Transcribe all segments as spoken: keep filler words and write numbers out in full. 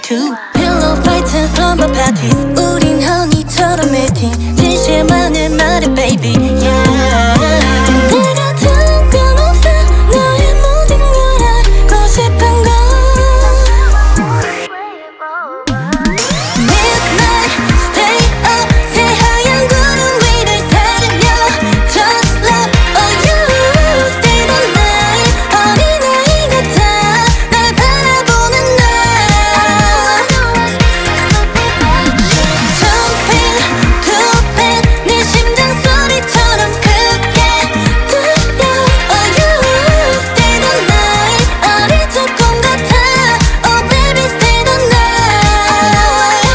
too. Pillow fights and slumber parties. 우린 honey처럼 매팅. 진실만을 말해 baby. Yeah. 내가 든 건 없어. 너의 모든 걸 알고 싶은 건 Midnight stay up. 새하얀 구름 위를 달리며 Just love oh you stay the night. 어린아이 같아 날 바라보는 날 Jumping to bed 네 심장 소리처럼 크게 들려 Oh you stay the night. 어리적 꿈 같아 Oh baby stay the night.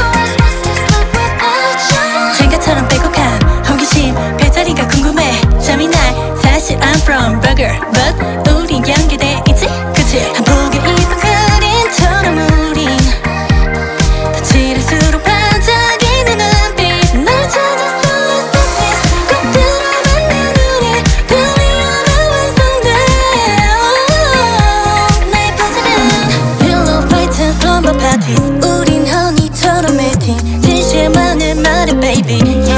제가처럼 빼곡한 호기심 별자리가 궁금해 잠이 날 사실 I'm from burger but 우린 연계돼 있지 그치 한 폭의 이쁜 그림처럼 우린 더 칠할수록 반짝이는 눈빛 날 찾았어 Let's do this 꼭 들어만 내 눈에 들리어만 완성돼 Oh, 나의 퍼즐은 Pillow fights and slumber parties 우린 honey처럼 매팅 진실만을 말해 baby